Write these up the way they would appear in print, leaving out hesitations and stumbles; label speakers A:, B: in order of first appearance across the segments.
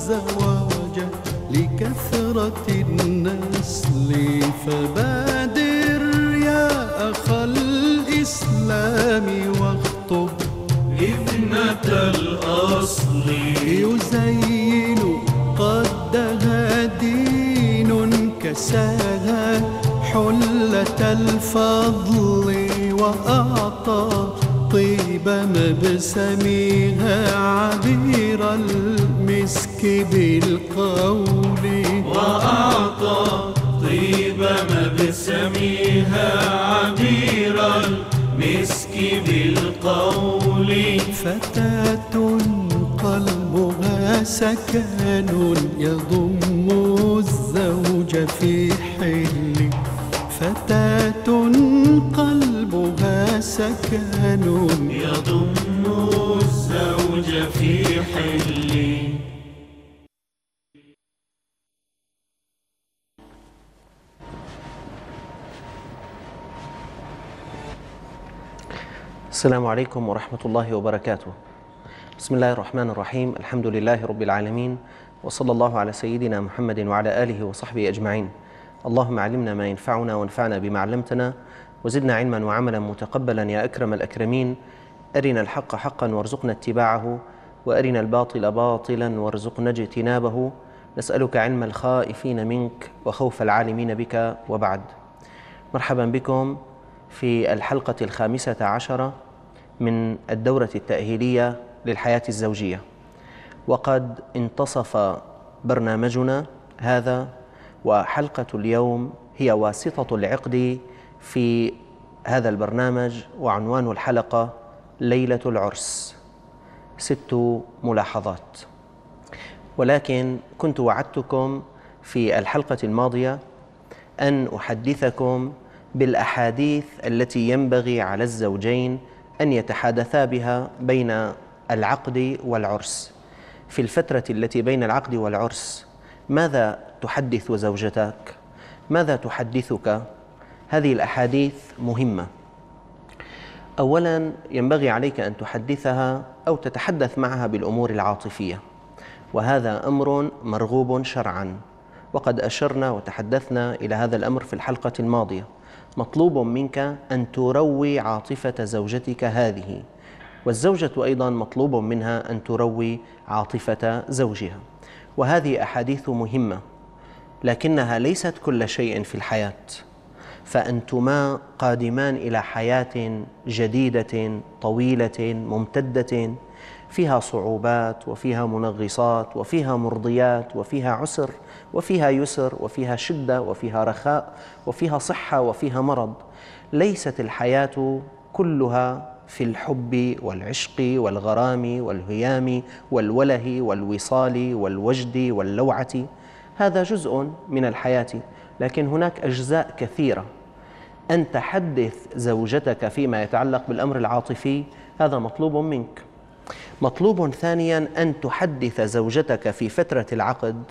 A: الزواج لكثرة النسل، فبادر يا أخ الإسلام واخطب
B: ابنة الأصل.
A: يزين قدها دين كساها حلة الفضل، وأعطى طيب مبسمها عبير المسك بالقول،
B: وأعطى طيب مبسمها عبير المسك بالقول.
A: فتاة قلبها سكن يضم الزوج في حل، فتاة قلبها سكن
B: يضم الزوج في حل.
C: السلام عليكم ورحمة الله وبركاته. بسم الله الرحمن الرحيم، الحمد لله رب العالمين، وصلى الله على سيدنا محمد وعلى آله وصحبه أجمعين. اللهم علمنا ما ينفعنا وانفعنا بما علمتنا، وزدنا علما وعملا متقبلا يا أكرم الأكرمين. أرنا الحق حقا وارزقنا اتباعه، وأرنا الباطل باطلا وارزقنا اجتنابه. نسألك علم الخائفين منك وخوف العالمين بك، وبعد. مرحبا بكم في الحلقة 15 من الدورة التأهيلية للحياة الزوجية. وقد انتصف برنامجنا هذا، وحلقة اليوم هي واسطة العقد في هذا البرنامج، وعنوان الحلقة ليلة العرس. 6 ملاحظات. ولكن كنت وعدتكم في الحلقة الماضية أن أحدثكم بالأحاديث التي ينبغي على الزوجين أن يتحادثا بها بين العقد والعرس. في الفترة التي بين العقد والعرس ماذا تحدث زوجتك؟ ماذا تحدثك؟ هذه الأحاديث مهمة. أولا، ينبغي عليك أن تحدثها أو تتحدث معها بالأمور العاطفية، وهذا أمر مرغوب شرعا، وقد أشرنا وتحدثنا إلى هذا الأمر في الحلقة الماضية. مطلوب منك أن تروي عاطفة زوجتك هذه، والزوجة أيضا مطلوب منها أن تروي عاطفة زوجها. وهذه أحاديث مهمة، لكنها ليست كل شيء في الحياة، فأنتما قادمان إلى حياة جديدة طويلة ممتدة، فيها صعوبات وفيها منغصات وفيها مرضيات وفيها عسر وفيها يسر وفيها شدة وفيها رخاء وفيها صحة وفيها مرض. ليست الحياة كلها في الحب والعشق والغرام والهيام والوله والوصال والوجد واللوعة، هذا جزء من الحياة، لكن هناك أجزاء كثيرة. أن تحدث زوجتك فيما يتعلق بالأمر العاطفي، هذا مطلوب منك. مطلوب ثانيا أن تحدث زوجتك في فترة العقد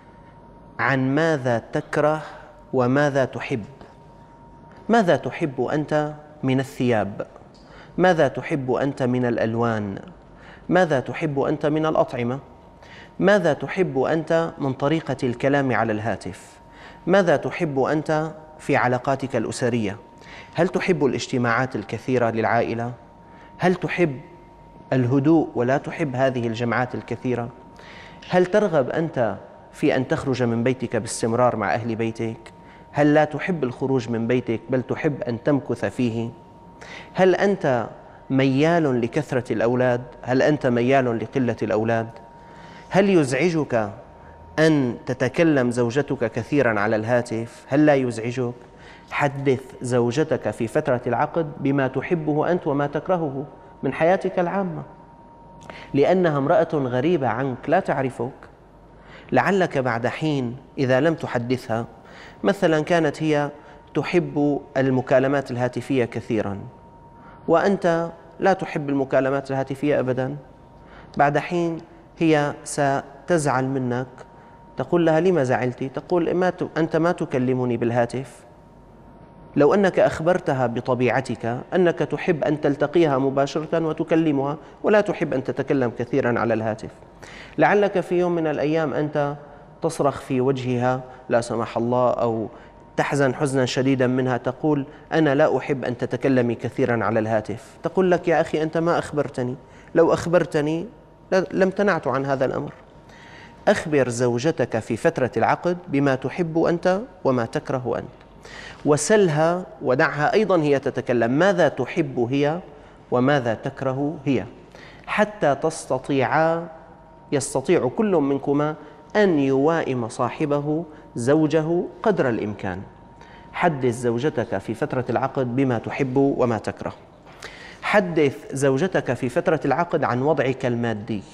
C: عن ماذا تكره وماذا تحب. ماذا تحب أنت من الثياب؟ ماذا تحب أنت من الألوان؟ ماذا تحب أنت من الأطعمة؟ ماذا تحب أنت من طريقة الكلام على الهاتف؟ ماذا تحب أنت في علاقاتك الأسرية؟ هل تحب الاجتماعات الكثيرة للعائلة؟ هل تحب الهدوء ولا تحب هذه الجمعات الكثيرة؟ هل ترغب أنت في أن تخرج من بيتك باستمرار مع أهل بيتك؟ هل لا تحب الخروج من بيتك بل تحب أن تمكث فيه؟ هل أنت ميال لكثرة الأولاد؟ هل أنت ميال لقلة الأولاد؟ هل يزعجك أن تتكلم زوجتك كثيرا على الهاتف؟ هل لا يزعجك؟ حدث زوجتك في فترة العقد بما تحبه أنت وما تكرهه من حياتك العامة، لأنها امرأة غريبة عنك لا تعرفك. لعلك بعد حين إذا لم تحدثها، مثلا كانت هي تحب المكالمات الهاتفية كثيرا وأنت لا تحب المكالمات الهاتفية أبدا، بعد حين هي ستزعل منك. تقول لها: لما زعلتي؟ تقول: أنت ما تكلمني بالهاتف. لو أنك أخبرتها بطبيعتك أنك تحب أن تلتقيها مباشرة وتكلمها ولا تحب أن تتكلم كثيرا على الهاتف. لعلك في يوم من الأيام أنت تصرخ في وجهها لا سمح الله، أو تحزن حزنا شديدا منها، تقول أنا لا أحب أن تتكلمي كثيرا على الهاتف. تقول لك يا أخي أنت ما أخبرتني، لو أخبرتني لم تنعت عن هذا الأمر. أخبر زوجتك في فترة العقد بما تحب أنت وما تكره أنت، وسلها ودعها أيضا هي تتكلم ماذا تحب هي وماذا تكره هي، حتى يستطيع كل منكما أن يوائم صاحبه زوجه قدر الإمكان. حدث زوجتك في فترة العقد بما تحب وما تكره. حدث زوجتك في فترة العقد عن وضعك المادي.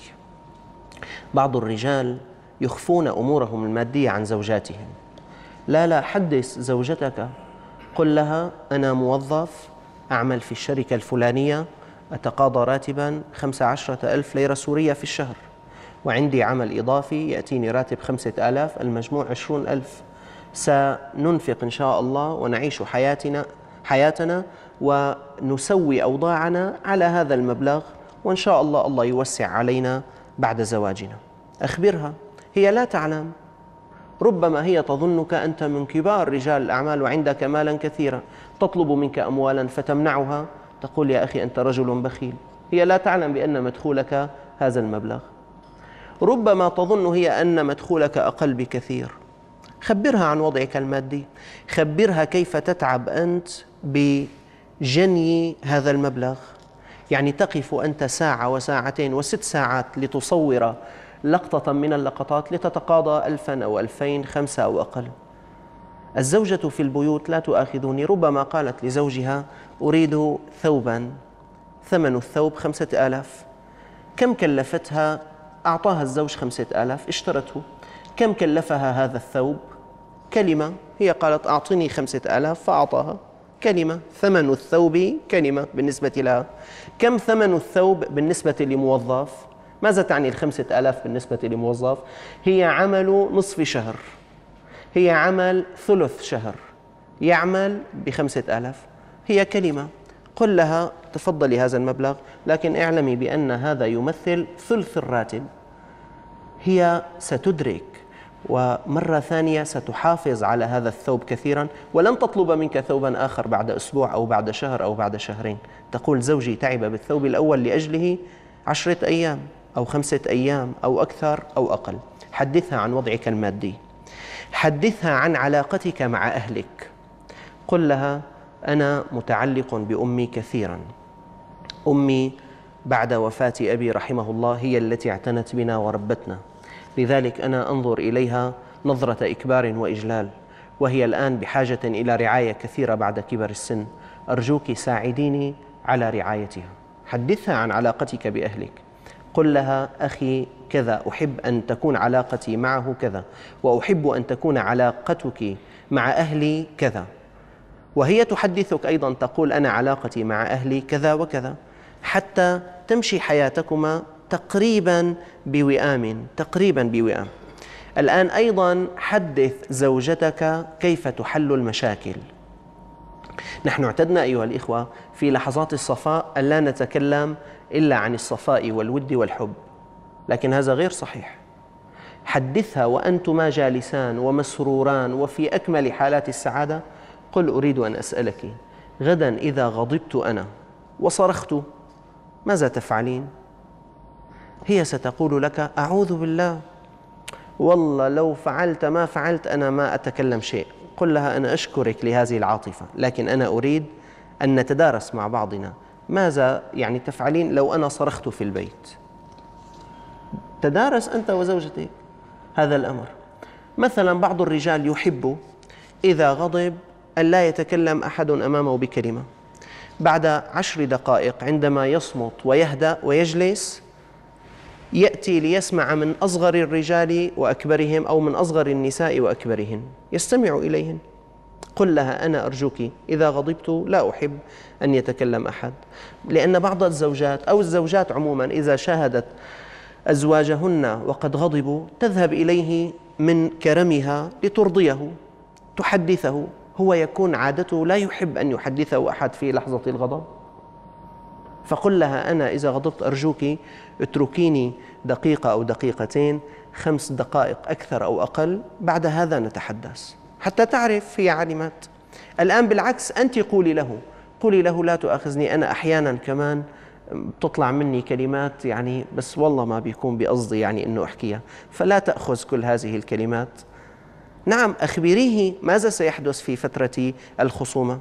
C: بعض الرجال يخفون أمورهم المادية عن زوجاتهم. لا، حدث زوجتك، قل لها أنا موظف أعمل في الشركة الفلانية، أتقاضى راتبا 15,000 ليرة سورية في الشهر، وعندي عمل إضافي يأتيني راتب 5,000، المجموع 20,000. سننفق إن شاء الله ونعيش حياتنا ونسوي أوضاعنا على هذا المبلغ، وإن شاء الله الله يوسع علينا بعد زواجنا. أخبرها، هي لا تعلم، ربما هي تظنك أنت من كبار رجال الأعمال وعندك مالا كثيرا، تطلب منك أموالا فتمنعها، تقول يا أخي أنت رجل بخيل. هي لا تعلم بأن مدخولك هذا المبلغ. ربما تظن هي أن مدخولك أقل بكثير. خبرها عن وضعك المادي، خبرها كيف تتعب أنت بجني هذا المبلغ. يعني تقف أنت ساعة وساعتين و6 ساعات لتصور لقطة من اللقطات لتتقاضى 1000 أو 2000، 5 أو أقل. الزوجة في البيوت لا تؤاخذني، ربما قالت لزوجها أريد ثوبا ثمن الثوب 5000. كم كلفتها؟ أعطاها الزوج 5000، اشترته. كم كلفها هذا الثوب؟ كلمة. هي قالت أعطني 5000 فأعطاها كلمة. ثمن الثوب كلمة بالنسبة لها. كم ثمن الثوب بالنسبة لموظف؟ ماذا تعني 5000 بالنسبة لموظف؟ هي عمل نصف شهر، هي عمل ثلث شهر، يعمل ب5000. هي كلمة. قل لها تفضلي هذا المبلغ، لكن اعلمي بأن هذا يمثل ثلث الراتب. هي ستدرك، ومرة ثانية ستحافظ على هذا الثوب كثيرا، ولن تطلب منك ثوبا آخر بعد أسبوع أو بعد شهر أو بعد شهرين. تقول زوجي تعب بالثوب الأول لأجله 10 أيام أو 5 أيام أو أكثر أو أقل. حدثها عن وضعك المادي. حدثها عن علاقتك مع أهلك. قل لها أنا متعلق بأمي كثيرا. أمي بعد وفاة أبي رحمه الله هي التي اعتنت بنا وربتنا، لذلك أنا أنظر إليها نظرة إكبار وإجلال، وهي الآن بحاجة إلى رعاية كثيرة بعد كبر السن. أرجوك ساعديني على رعايتها. حدثها عن علاقتك بأهلك. قل لها أخي كذا، أحب أن تكون علاقتي معه كذا، وأحب أن تكون علاقتك مع أهلي كذا. وهي تحدثك أيضا، تقول أنا علاقتي مع أهلي كذا وكذا، حتى تمشي حياتكما تقريبا بوئام. الآن أيضا حدث زوجتك كيف تحل المشاكل. نحن اعتدنا أيها الإخوة في لحظات الصفاء أن لا نتكلم إلا عن الصفاء والود والحب، لكن هذا غير صحيح. حدثها وأنتما جالسان ومسروران وفي أكمل حالات السعادة. قل أريد أن أسألك غدا إذا غضبت أنا وصرخت ماذا تفعلين؟ هي ستقول لك أعوذ بالله، والله لو فعلت ما فعلت أنا ما أتكلم شيء. قل لها أنا أشكرك لهذه العاطفة، لكن أنا أريد أن نتدارس مع بعضنا. ماذا يعني تفعلين لو أنا صرخت في البيت؟ تدارس أنت وزوجتك هذا الأمر. مثلا بعض الرجال يحب إذا غضب أن لا يتكلم أحد أمامه بكلمة. بعد 10 دقائق عندما يصمت ويهدأ ويجلس، يأتي ليسمع من أصغر الرجال وأكبرهم أو من أصغر النساء وأكبرهن، يستمع إليهن. قل لها أنا أرجوك إذا غضبت لا أحب أن يتكلم أحد. لأن بعض الزوجات أو الزوجات عموما إذا شاهدت أزواجهن وقد غضبوا تذهب إليه من كرمها لترضيه، تحدثه، هو يكون عادته لا يحب أن يحدثه أحد في لحظة الغضب. فقل لها: أنا إذا غضبت أرجوك اتركيني دقيقة أو دقيقتين، 5 دقائق أكثر أو أقل، بعد هذا نتحدث، حتى تعرف هي علمت. الآن بالعكس أنت قولي له: لا تؤاخذني، أنا أحيانا كمان بتطلع مني كلمات يعني بس والله ما بيكون بقصدي يعني أنه أحكيها، فلا تأخذ كل هذه الكلمات. نعم، أخبريه ماذا سيحدث في فترة الخصومة.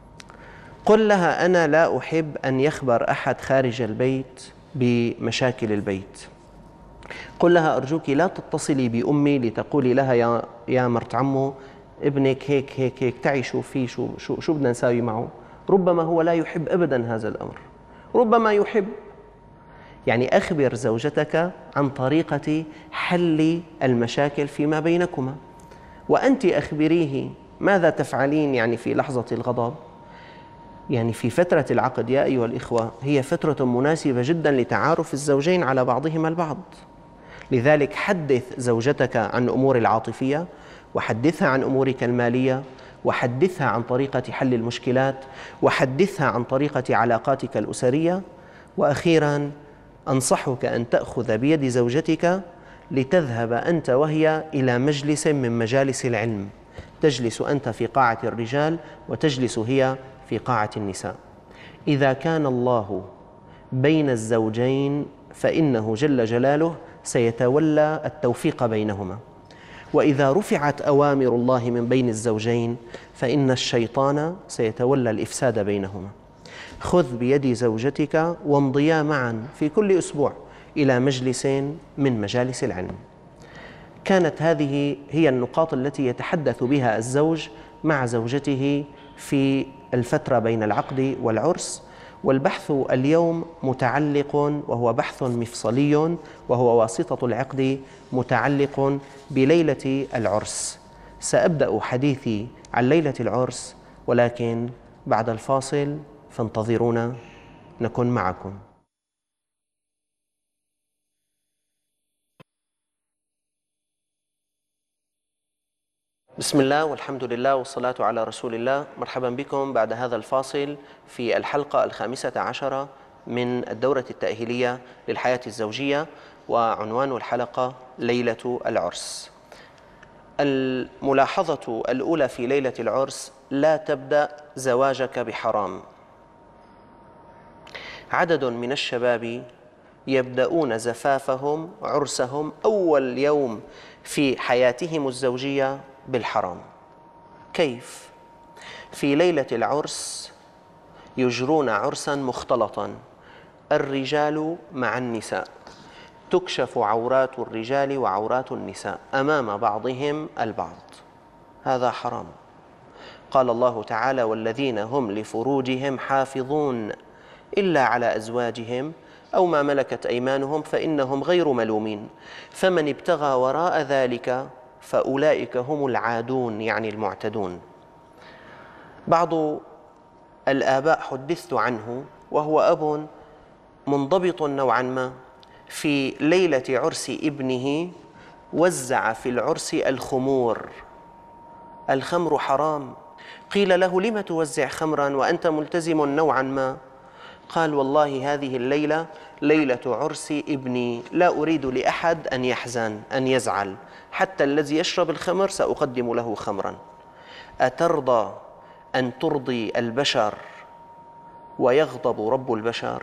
C: قل لها: أنا لا أحب أن يخبر أحد خارج البيت بمشاكل البيت. قل لها: أرجوك لا تتصلي بأمي لتقولي لها يا مرت عمو ابنك هيك هيك هيك، تعي شوفي شو بدنا نساوي معه. ربما هو لا يحب أبدا هذا الأمر، ربما يحب. يعني أخبر زوجتك عن طريقة حل المشاكل فيما بينكما، وأنت أخبريه ماذا تفعلين يعني في لحظة الغضب. يعني في فترة العقد يا أيها الإخوة هي فترة مناسبة جدا لتعارف الزوجين على بعضهما البعض. لذلك حدث زوجتك عن أمور العاطفية، وحدثها عن أمورك المالية، وحدثها عن طريقة حل المشكلات، وحدثها عن طريقة علاقاتك الأسرية. وأخيرا أنصحك أن تأخذ بيد زوجتك لتذهب أنت وهي إلى مجلس من مجالس العلم، تجلس أنت في قاعة الرجال وتجلس هي في قاعة النساء. إذا كان الله بين الزوجين فإنه جل جلاله سيتولى التوفيق بينهما، وإذا رفعت أوامر الله من بين الزوجين فإن الشيطان سيتولى الإفساد بينهما. خذ بيد زوجتك وامضيا معا في كل أسبوع إلى مجلس من مجالس العلم. كانت هذه هي النقاط التي يتحدث بها الزوج مع زوجته في الفترة بين العقد والعرس. والبحث اليوم متعلق، وهو بحث مفصلي، وهو واسطة العقد، متعلق بليلة العرس. سأبدأ حديثي عن ليلة العرس، ولكن بعد الفاصل، فانتظرونا نكون معكم. بسم الله والحمد لله والصلاة على رسول الله. مرحبا بكم بعد هذا الفاصل في الحلقة 15 من الدورة التأهيلية للحياة الزوجية، وعنوان الحلقة ليلة العرس. الملاحظة الأولى في ليلة العرس: لا تبدأ زواجك بحرام. عدد من الشباب يبدأون زفافهم عرسهم أول يوم في حياتهم الزوجية بالحرام. كيف؟ في ليلة العرس يجرون عرسا مختلطا، الرجال مع النساء، تكشف عورات الرجال وعورات النساء أمام بعضهم البعض. هذا حرام. قال الله تعالى: والذين هم لفروجهم حافظون إلا على أزواجهم أو ما ملكت أيمانهم فإنهم غير ملومين، فمن ابتغى وراء ذلك فأولئك هم العادون، يعني المعتدون. بعض الآباء حدثت عنه، وهو أب منضبط نوعا ما، في ليلة عرس ابنه وزع في العرس الخمور. الخمر حرام. قيل له: لم توزع خمرا وأنت ملتزم نوعا ما؟ قال: والله هذه الليلة ليلة عرس ابني، لا أريد لأحد أن يحزن أن يزعل، حتى الذي يشرب الخمر سأقدم له خمرا. أترضى أن ترضي البشر ويغضب رب البشر؟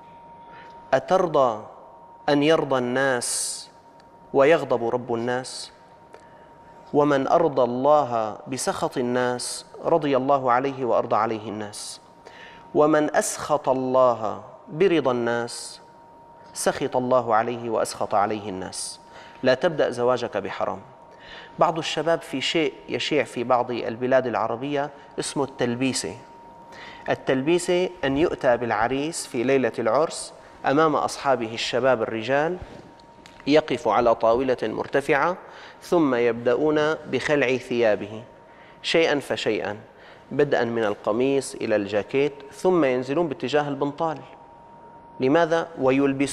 C: أترضى أن يرضى الناس ويغضب رب الناس؟ ومن أرضى الله بسخط الناس رضي الله عليه وأرضى عليه الناس، ومن أسخط الله برضا الناس سخط الله عليه وأسخط عليه الناس. لا تبدأ زواجك بحرام. بعض الشباب في شيء يشيع في بعض البلاد العربية اسمه التلبيسة. التلبيسة أن يؤتى بالعريس في ليلة العرس أمام أصحابه الشباب الرجال، يقف على طاولة مرتفعة، ثم يبدأون بخلع ثيابه شيئا فشيئا، بدءا من القميص إلى الجاكيت، ثم ينزلون باتجاه البنطال. لماذا؟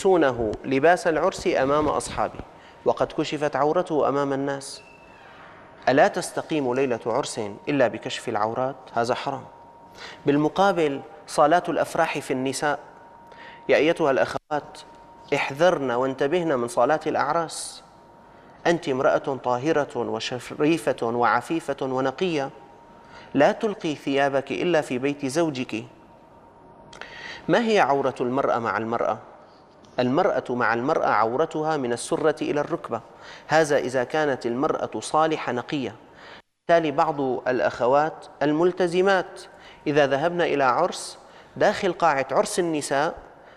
C: ويلبسونه لباس العرس أمام أصحابه، وقد كشفت عورته أمام الناس. ألا تستقيم ليلة عرس إلا بكشف العورات؟ هذا حرام. بالمقابل صالات الأفراح في النساء، يا أيتها الأخوات احذرن وانتبهن من صالات الأعراس. أنت امرأة طاهرة وشريفة وعفيفة ونقية، لا تلقي ثيابك إلا في بيت زوجك. ما هي عورة المرأة مع المرأة؟ المرأة مع المرأة عورتها من السرة إلى الركبة، هذا إذا كانت المرأة صالحة نقية. بالتالي بعض الأخوات الملتزمات إذا ذهبن إلى عرس داخل قاعة عرس النساء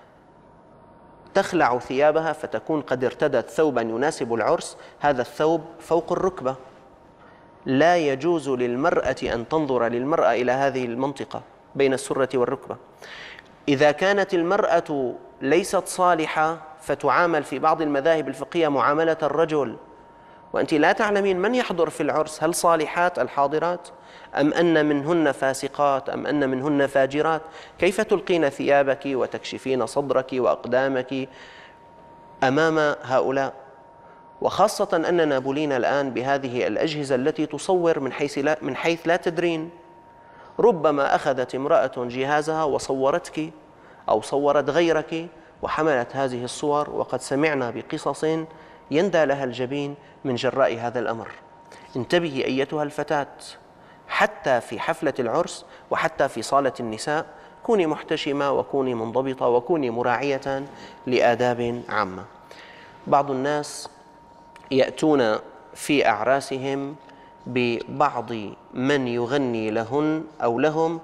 C: تخلع ثيابها فتكون قد ارتدت ثوبا يناسب العرس، هذا الثوب فوق الركبة. لا يجوز للمرأة أن تنظر للمرأة إلى هذه المنطقة بين السرة والركبة. إذا كانت المرأة ليست صالحة فتعامل في بعض المذاهب الفقهية معاملة الرجل، وأنت لا تعلمين من يحضر في العرس، هل صالحات الحاضرات أم أن منهن فاسقات أم أن منهن فاجرات. كيف تلقين ثيابك وتكشفين صدرك وأقدامك أمام هؤلاء؟ وخاصة أننا بلينا الآن بهذه الأجهزة التي تصور من حيث لا تدرين. ربما أخذت امرأة جهازها وصورتك أو صورت غيرك وحملت هذه الصور، وقد سمعنا بقصص يندى لها الجبين من جراء هذا الأمر. انتبهي أيتها الفتاة، حتى في حفلة العرس وحتى في صالة النساء كوني محتشمة وكوني منضبطة وكوني مراعية لآداب عامة. بعض الناس يأتون في أعراسهم ببعض من يغني لهن أو لهم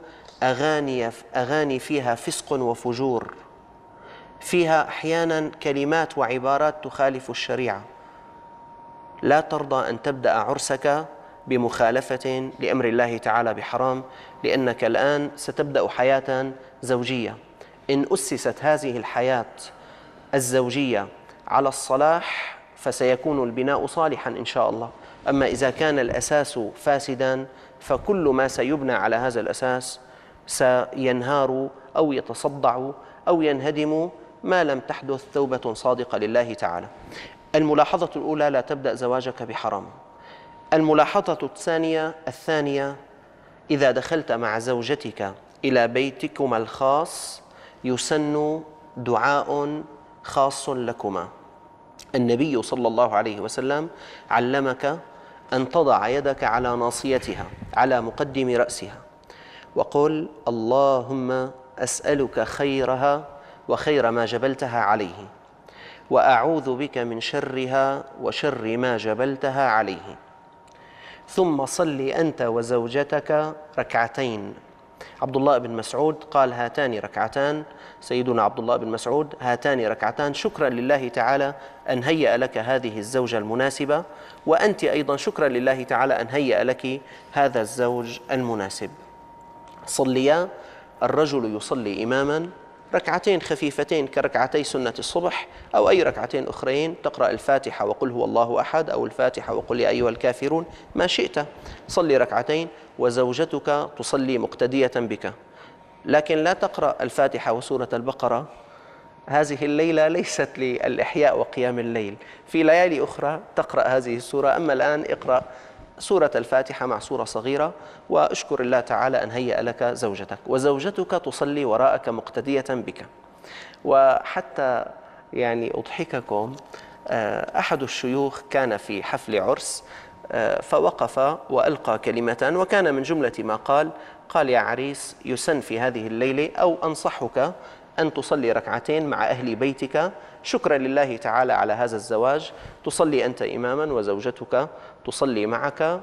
C: أغاني فيها فسق وفجور، فيها أحيانا كلمات وعبارات تخالف الشريعة. لا ترضى أن تبدأ عرسك بمخالفة لأمر الله تعالى بحرام، لأنك الآن ستبدأ حياة زوجية. إن أسست هذه الحياة الزوجية على الصلاح فسيكون البناء صالحا إن شاء الله. أما إذا كان الأساس فاسدا فكل ما سيبنى على هذا الأساس سينهار أو يتصدع أو ينهدم ما لم تحدث توبة صادقة لله تعالى. الملاحظة الأولى: لا تبدأ زواجك بحرام. الملاحظة الثانية: إذا دخلت مع زوجتك إلى بيتكما الخاص يسن دعاء خاص لكما. النبي صلى الله عليه وسلم علمك أن تضع يدك على ناصيتها على مقدم رأسها وقل: اللهم أسألك خيرها وخير ما جبلتها عليه، وأعوذ بك من شرها وشر ما جبلتها عليه. ثم صل أنت وزوجتك ركعتين. عبد الله بن مسعود قال: هاتان ركعتان، سيدنا عبد الله بن مسعود، هاتان ركعتان شكرا لله تعالى أن هيأ لك هذه الزوجة المناسبة، وأنت أيضا شكرا لله تعالى أن هيأ لك هذا الزوج المناسب. صليا، الرجل يصلي إماما ركعتين خفيفتين كركعتي سنة الصبح أو أي ركعتين أخرين، تقرأ الفاتحة وقل هو الله أحد أو الفاتحة وقل يا أيها الكافرون، ما شئت، صلي ركعتين، وزوجتك تصلي مقتدية بك. لكن لا تقرأ الفاتحة وسورة البقرة، هذه الليلة ليست للإحياء وقيام الليل، في ليالي أخرى تقرأ هذه السورة. أما الآن اقرأ سورة الفاتحة مع سورة صغيرة، واشكر الله تعالى أن هيأ لك زوجتك، وزوجتك تصلي وراءك مقتدية بك. وحتى أضحككم، أحد الشيوخ كان في حفل عرس فوقف وألقى كلمة، وكان من جملة ما قال: يا عريس، يسن في هذه الليلة أو أنصحك أن تصلي ركعتين مع أهل بيتك شكرا لله تعالى على هذا الزواج، تصلي أنت إماما وزوجتك تصلي معك،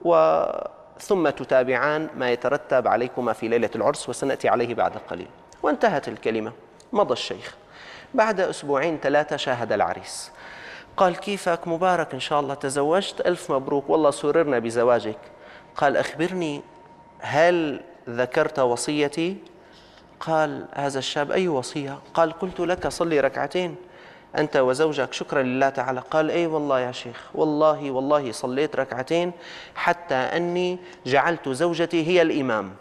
C: ثم تتابعان ما يترتب عليكما في ليلة العرس، وسنأتي عليه بعد قليل. وانتهت الكلمة، مضى الشيخ. بعد أسبوعين 3 شاهد العريس، قال: كيفك؟ مبارك إن شاء الله، تزوجت، ألف مبروك، والله سررنا بزواجك. قال: أخبرني، هل ذكرت وصيتي؟ قال هذا الشاب: أي وصية؟ قال: قلت لك صلي ركعتين أنت وزوجك شكرا لله تعالى. قال: أي والله يا شيخ، والله صليت ركعتين حتى أني جعلت زوجتي هي الإمام.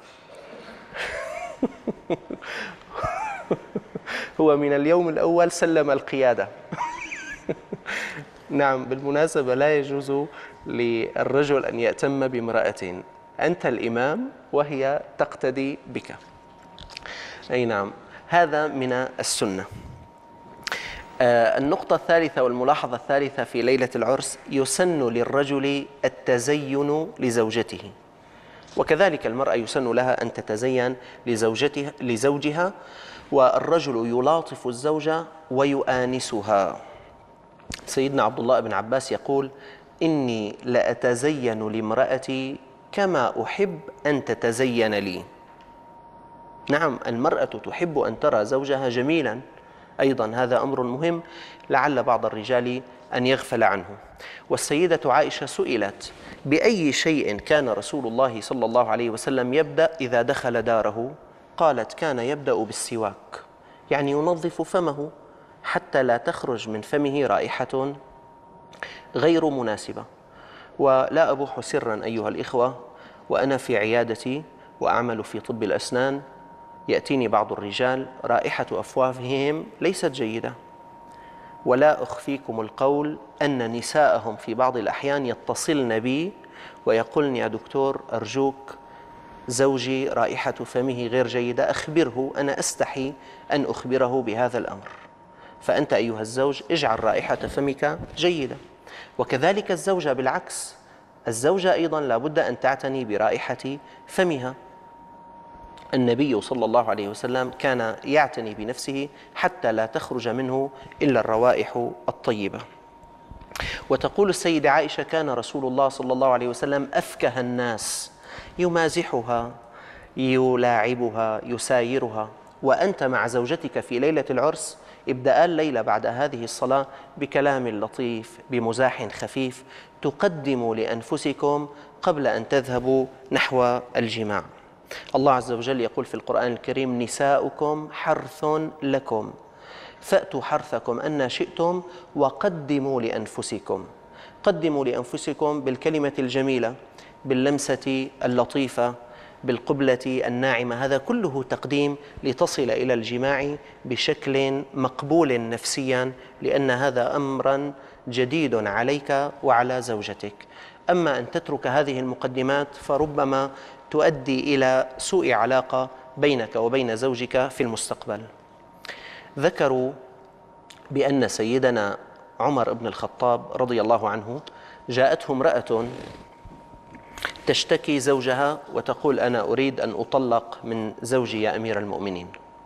C: هو من اليوم الأول سلم القيادة. نعم، بالمناسبة لا يجوز للرجل أن يأتم بامرأة، أنت الإمام وهي تقتدي بك. أي نعم، هذا من السنة. النقطة الثالثة والملاحظة الثالثة في ليلة العرس: يسن للرجل التزين لزوجته، وكذلك المرأة يسن لها أن تتزين لزوجها، والرجل يلاطف الزوجة ويؤانسها. سيدنا عبد الله بن عباس يقول: إني لأتزين لامرأتي كما أحب أن تتزين لي. نعم، المرأة تحب أن ترى زوجها جميلا، أيضا هذا أمر مهم لعل بعض الرجال أن يغفل عنه. والسيدة عائشة سئلت: بأي شيء كان رسول الله صلى الله عليه وسلم يبدأ إذا دخل داره؟ قالت: كان يبدأ بالسواك، يعني ينظف فمه حتى لا تخرج من فمه رائحة غير مناسبة. ولا أبوح سرا أيها الإخوة، وأنا في عيادتي وأعمل في طب الأسنان، يأتيني بعض الرجال رائحة أفواههم ليست جيدة، ولا أخفيكم القول أن نساءهم في بعض الأحيان يتصلن بي ويقولن: يا دكتور أرجوك زوجي رائحة فمه غير جيدة، أخبره، أنا أستحي أن أخبره بهذا الأمر. فأنت أيها الزوج اجعل رائحة فمك جيدة. وكذلك الزوجة بالعكس، الزوجة أيضا لابد أن تعتني برائحة فمها. النبي صلى الله عليه وسلم كان يعتني بنفسه حتى لا تخرج منه إلا الروائح الطيبة. وتقول السيدة عائشة: كان رسول الله صلى الله عليه وسلم أفكه الناس، يمازحها، يلاعبها، يسايرها. وأنت مع زوجتك في ليلة العرس ابدأ الليلة بعد هذه الصلاة بكلام لطيف، بمزاح خفيف، تقدموا لأنفسكم قبل أن تذهبوا نحو الجماع. الله عز وجل يقول في القرآن الكريم: نساؤكم حرث لكم فأتوا حرثكم أن شئتم وقدموا لأنفسكم. قدموا لأنفسكم بالكلمة الجميلة، باللمسة اللطيفة، بالقبلة الناعمة، هذا كله تقديم لتصل إلى الجماع بشكل مقبول نفسيا، لأن هذا أمرا جديد عليك وعلى زوجتك. أما أن تترك هذه المقدمات فربما تؤدي إلى سوء علاقة بينك وبين زوجك في المستقبل. ذكروا بأن سيدنا عمر بن الخطاب رضي الله عنه جاءته امرأة تشتكي زوجها وتقول: أنا أريد أن أطلق من زوجي يا أمير المؤمنين.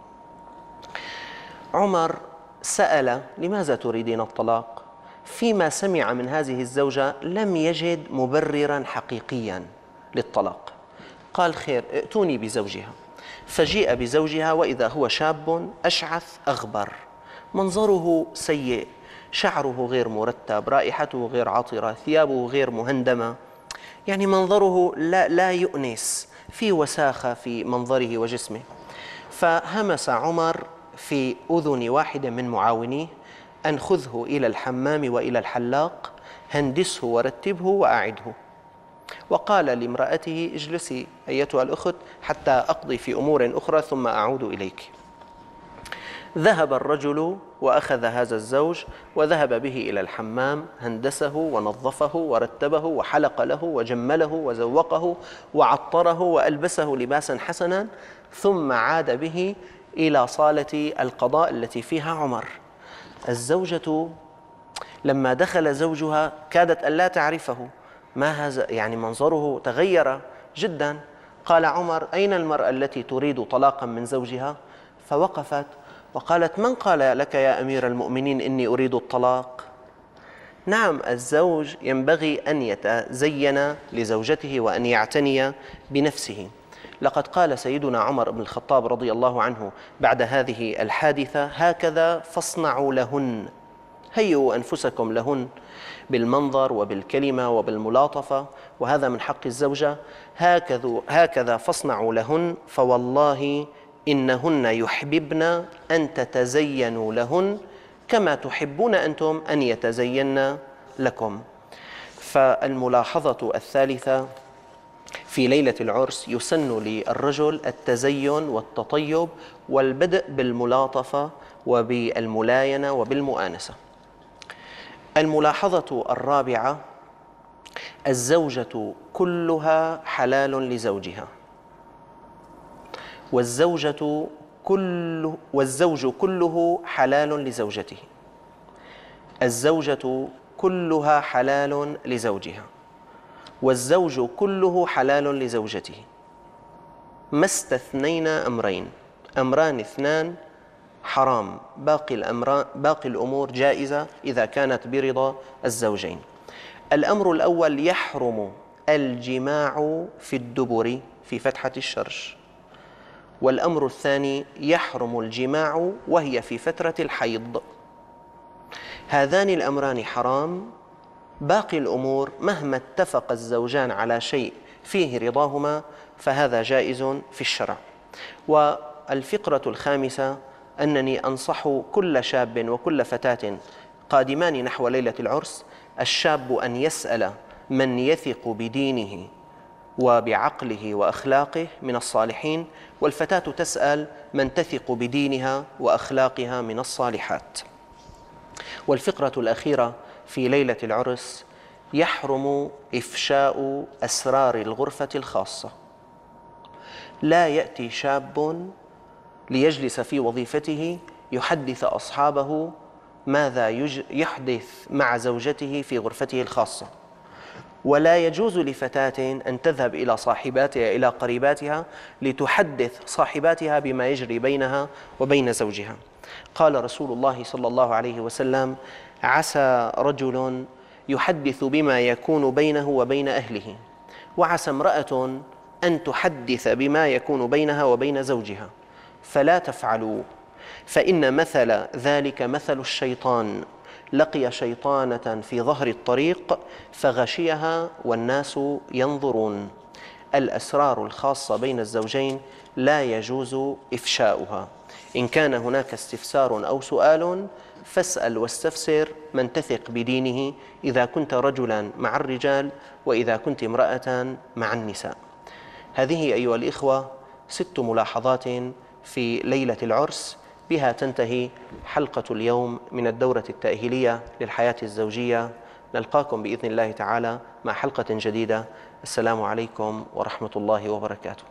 C: عمر سأل: لماذا تريدين الطلاق؟ فيما سمع من هذه الزوجة لم يجد مبررا حقيقيا للطلاق. قال: خير، ائتوني بزوجها. فجيء بزوجها وإذا هو شاب أشعث أغبر، منظره سيء، شعره غير مرتب، رائحته غير عطرة، ثيابه غير مهندمة، يعني منظره لا يؤنس، في وساخة في منظره وجسمه. فهمس عمر في أذن واحد من معاونيه أن خذه إلى الحمام وإلى الحلاق، هندسه ورتبه وأعده. وقال لامرأته: اجلسي أيتها الأخت حتى أقضي في أمور أخرى ثم أعود إليك. ذهب الرجل وأخذ هذا الزوج وذهب به إلى الحمام، هندسه ونظفه ورتبه وحلق له وجمله وزوقه وعطره وألبسه لباسا حسنا، ثم عاد به إلى صالة القضاء التي فيها عمر. الزوجة لما دخل زوجها كادت أن لا تعرفه، ما هذا؟ يعني منظره تغير جدا. قال عمر: أين المرأة التي تريد طلاقا من زوجها؟ فوقفت وقالت: من قال لك يا أمير المؤمنين إني أريد الطلاق؟ نعم، الزوج ينبغي أن يتزين لزوجته وأن يعتني بنفسه. لقد قال سيدنا عمر بن الخطاب رضي الله عنه بعد هذه الحادثة: هكذا فاصنعوا لهن، هيئوا أنفسكم لهن بالمنظر وبالكلمة وبالملاطفة، وهذا من حق الزوجة. هكذا فاصنعوا لهن، فوالله إنهن يحببن أن تتزينوا لهن كما تحبون أنتم أن يتزين لكم. فالملاحظة الثالثة: في ليلة العرس يسن للرجل التزين والتطيب والبدء بالملاطفة وبالملاينة وبالمؤانسة. الملاحظة الرابعة: الزوجة كلها حلال لزوجها، والزوج كله حلال لزوجته. الزوجة كلها حلال لزوجها، والزوج كله حلال لزوجته، ما استثنينا أمران اثنان حرام، باقي الأمور جائزة إذا كانت برضا الزوجين. الأمر الأول: يحرم الجماع في الدبر في فتحة الشرج. والأمر الثاني: يحرم الجماع وهي في فترة الحيض. هذان الأمران حرام، باقي الأمور مهما اتفق الزوجان على شيء فيه رضاهما فهذا جائز في الشرع. والفقرة الخامسة: أنني أنصح كل شاب وكل فتاة قادمان نحو ليلة العرس، الشاب أن يسأل من يثق بدينه وبعقله وأخلاقه من الصالحين، والفتاة تسأل من تثق بدينها وأخلاقها من الصالحات. والفقرة الأخيرة في ليلة العرس: يحرم إفشاء أسرار الغرفة الخاصة. لا يأتي شاب ليجلس في وظيفته يحدث أصحابه ماذا يحدث مع زوجته في غرفته الخاصة، ولا يجوز لفتاة أن تذهب إلى صاحباتها إلى قريباتها لتحدث صاحباتها بما يجري بينها وبين زوجها. قال رسول الله صلى الله عليه وسلم: عسى رجل يحدث بما يكون بينه وبين أهله، وعسى امرأة أن تحدث بما يكون بينها وبين زوجها، فلا تفعلوا، فإن مثل ذلك مثل الشيطان، لقي شيطانة في ظهر الطريق فغشيها والناس ينظرون. الأسرار الخاصة بين الزوجين لا يجوز إفشاؤها. إن كان هناك استفسار أو سؤال فاسأل واستفسر من تثق بدينه، إذا كنت رجلا مع الرجال وإذا كنت امرأة مع النساء. هذه أيها الإخوة 6 ملاحظات في ليلة العرس، بها تنتهي حلقة اليوم من الدورة التأهيلية للحياة الزوجية. نلقاكم بإذن الله تعالى مع حلقة جديدة. السلام عليكم ورحمة الله وبركاته.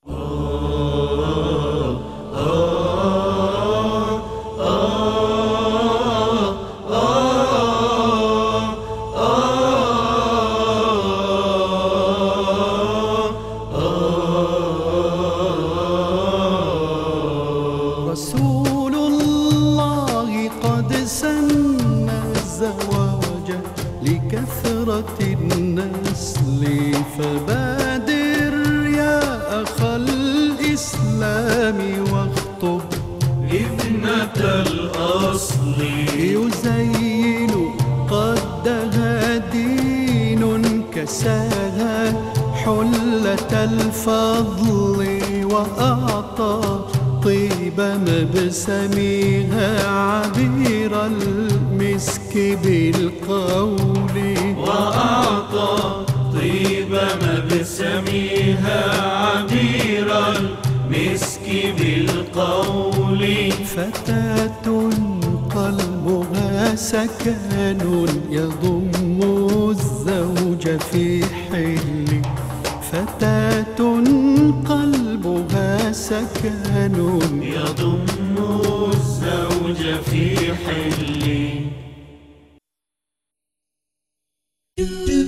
A: رسول الله قد سن الزواج لكثرة النسل، فبادر يا أخا الإسلام واخطب
B: ابنة الأصل.
A: يزين قدها دين كساها حلة الفضل، وأعطى طيب مبسمها عبير المسك بالقول،
B: وأعطى طيب مبسمها عبير المسك بالقول.
A: فتاة قلبها سكن يضم الزوج في حل، فتاة قلبها سكن
B: يضم الزوج في حل.